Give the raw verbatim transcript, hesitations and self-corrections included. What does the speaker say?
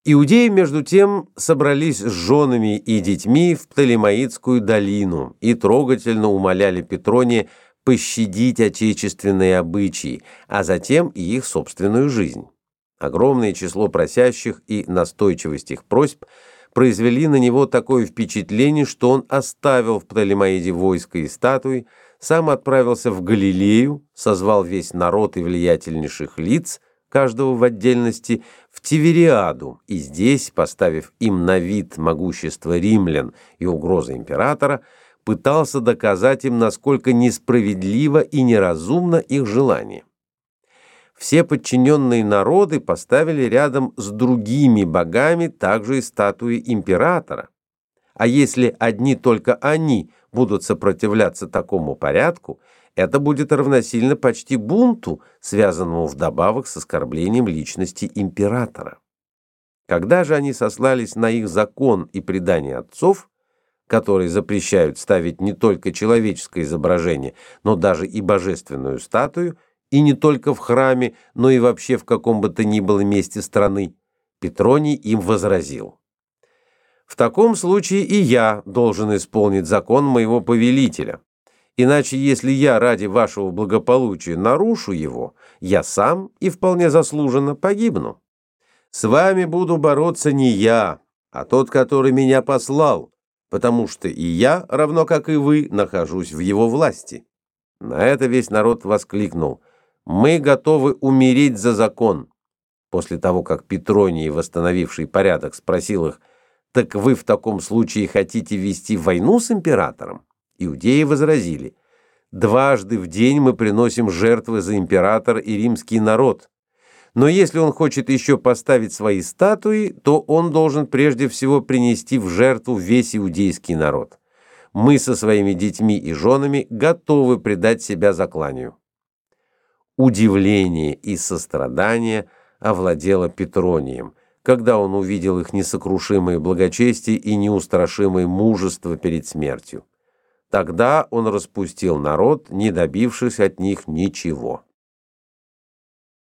Иудеи, между тем, собрались с женами и детьми в Птолемаидскую долину и трогательно умоляли Петрония пощадить отечественные обычаи, а затем и их собственную жизнь. Огромное число просящих и настойчивость их просьб произвели на него такое впечатление, что он оставил в Птолемаиде войско и статуи, сам отправился в Галилею, созвал весь народ и влиятельнейших лиц, каждого в отдельности, в Тивериаду, и здесь, поставив им на вид могущество римлян и угрозы императора, пытался доказать им, насколько несправедливо и неразумно их желание. Все подчиненные народы поставили рядом с другими богами также и статуи императора. А если одни только они будут сопротивляться такому порядку, это будет равносильно почти бунту, связанному вдобавок с оскорблением личности императора. Когда же они сослались на их закон и предание отцов, которые запрещают ставить не только человеческое изображение, но даже и божественную статую, и не только в храме, но и вообще в каком бы то ни было месте страны, Петроний им возразил: «В таком случае и я должен исполнить закон моего повелителя. Иначе, если я ради вашего благополучия нарушу его, я сам и вполне заслуженно погибну. С вами буду бороться не я, а тот, который меня послал, потому что и я, равно как и вы, нахожусь в его власти». На это весь народ воскликнул: «Мы готовы умереть за закон». После того, как Петроний, восстановивший порядок, спросил их: «Так вы в таком случае хотите вести войну с императором?» Иудеи возразили: «Дважды в день мы приносим жертвы за императора и римский народ. Но если он хочет еще поставить свои статуи, то он должен прежде всего принести в жертву весь иудейский народ. Мы со своими детьми и женами готовы предать себя закланию». Удивление и сострадание овладело Петронием, когда он увидел их несокрушимое благочестие и неустрашимое мужество перед смертью. Тогда он распустил народ, не добившись от них ничего.